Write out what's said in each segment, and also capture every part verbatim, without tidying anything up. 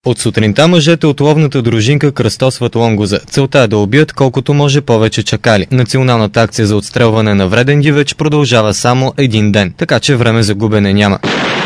От сутринта мъжете от ловната дружинка кръстосват лонгоза. Целта е да убият колкото може повече чакали. Националната акция за отстрелване на вреден дивеч продължава само един ден, така че време за губене няма.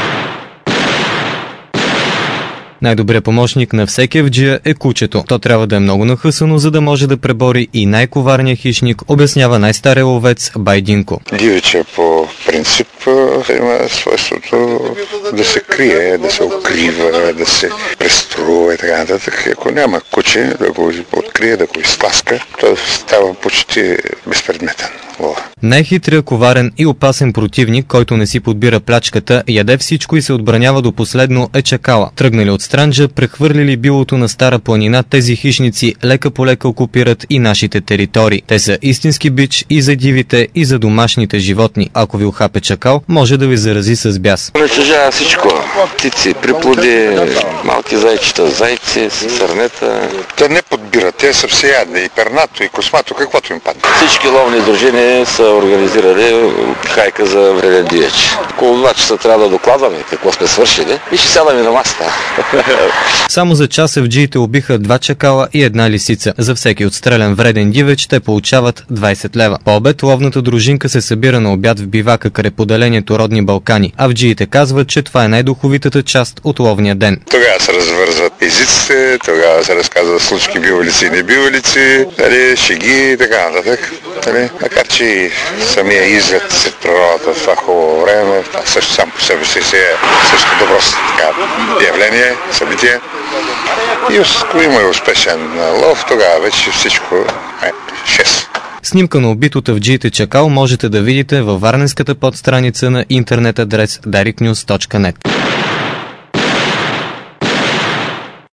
Най-добрият помощник на всеки евджия е кучето. То трябва да е много нахъсано, за да може да пребори и най-коварния хищник, обяснява най-стария ловец Байдинко. Дивеча по принцип има свойството да се крие, да се укрива, да се преструва и така нататък. Ако няма куче да го открие, да го изтласка, то става почти безпредметен лов. Най-хитрия, коварен и опасен противник, който не си подбира плячката, яде всичко и се отбранява до последно, е чакала. Тръгнали от Странджа, прехвърлили билото на Стара планина, тези хищници лека по лека окупират и нашите територии. Те са истински бич и за дивите, и за домашните животни. Ако ви ухапе чакал, може да ви зарази с бяс. Унищожава всичко. Птици, приплоди, малки зайчета, зайци, сърнета. Те не подбират, те са всеядни, и пернато, и космато, каквото им падне. Всички ловни дружини са организирали хайка за вреден дивеч. Около два часа трябва да докладваме какво сме свършили и ще сядаме на масата. Само за час евджиите убиха два чакала и една лисица. За всеки отстрелян вреден дивеч те получават двайсет лева. По обед ловната дружинка се събира на обяд в бивака край поделението Родни Балкани. Авджиите казват, че това е най-духовитата част от ловния ден. Тогава се развързват езиците, тогава се разказват случки бивалици и небивалици, шеги и така нататък. Макар че и самия излет след природата в това хубаво време, това също сам по себе си е също добро така, явление, събитие. И ако има и успешен лов, тогава вече всичко е шест. Снимка на убит от авджиите чакал можете да видите във варненската подстраница на интернет адрес дарик нюз точка нет.